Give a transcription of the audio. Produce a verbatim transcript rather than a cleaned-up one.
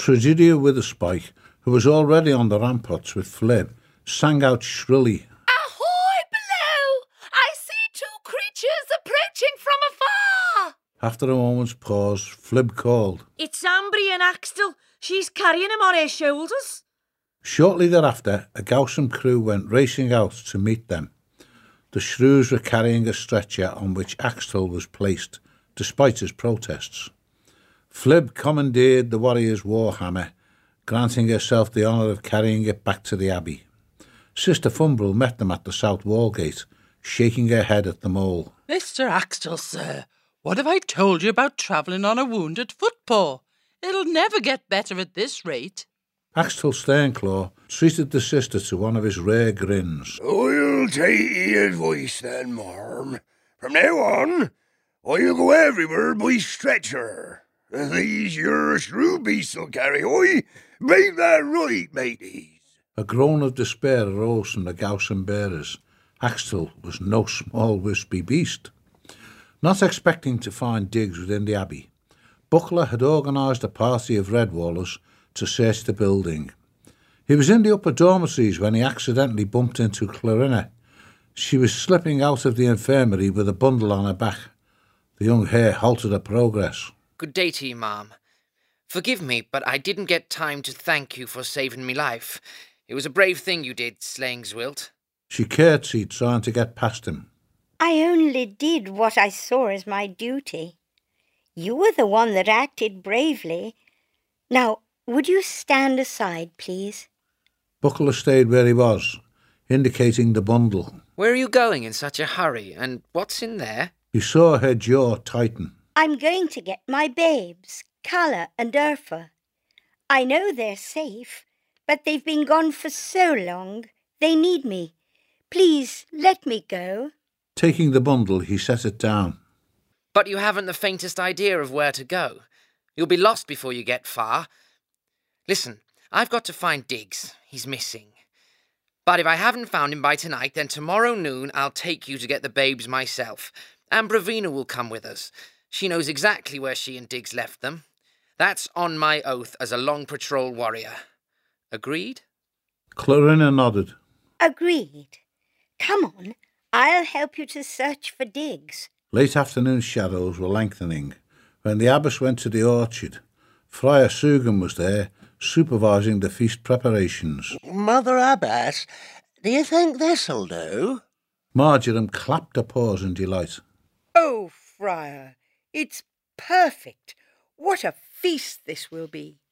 Tragedia with a spike, who was already on the ramparts with Flib, sang out shrilly, "Ahoy below! I see two creatures approaching from afar!" After a moment's pause, Flib called, "It's Ambry and Axtell. She's carrying him on her shoulders." Shortly thereafter, a Gowsome crew went racing out to meet them. The shrews were carrying a stretcher on which Axtell was placed, despite his protests. Flib commandeered the warrior's warhammer, granting herself the honour of carrying it back to the abbey. Sister Fumbrel met them at the south wall gate, shaking her head at them all. "Mister Axtell, sir, what have I told you about travelling on a wounded footpaw? It'll never get better at this rate." Axtell Sternclaw treated the sister to one of his rare grins. "I'll take your advice then, marm. From now on, I'll go everywhere by stretcher. These your shrew beasts'll carry, oi? Make that right, mateys." A groan of despair arose from the Gowsome bearers. Axtell was no small wispy beast. Not expecting to find Diggs within the abbey, Buckler had organised a party of Redwallers to search the building. He was in the upper dormitories when he accidentally bumped into Clorinna. She was slipping out of the infirmary with a bundle on her back. The young hare halted her progress. "Good day to you, ma'am. Forgive me, but I didn't get time to thank you for saving me life. It was a brave thing you did, slaying Zwilt." She curtsied, trying to get past him. "I only did what I saw as my duty. You were the one that acted bravely. Now, would you stand aside, please?" Buckler stayed where he was, indicating the bundle. "Where are you going in such a hurry, and what's in there?" He saw her jaw tighten. "I'm going to get my babes, Calla and Urfa. I know they're safe, but they've been gone for so long. They need me. Please, let me go." Taking the bundle, he set it down. "But you haven't the faintest idea of where to go. You'll be lost before you get far. Listen, I've got to find Diggs. He's missing. But if I haven't found him by tonight, then tomorrow noon I'll take you to get the babes myself. And Bravina will come with us. She knows exactly where she and Diggs left them. That's on my oath as a long patrol warrior. Agreed?" Clorinna nodded. "Agreed. Come on, I'll help you to search for Diggs." Late afternoon shadows were lengthening when the abbess went to the orchard. Friar Sugan was there, supervising the feast preparations. "Mother Abbess, do you think this'll do?" Marjoram clapped her paws in delight. "Oh, Friar, it's perfect. What a feast this will be."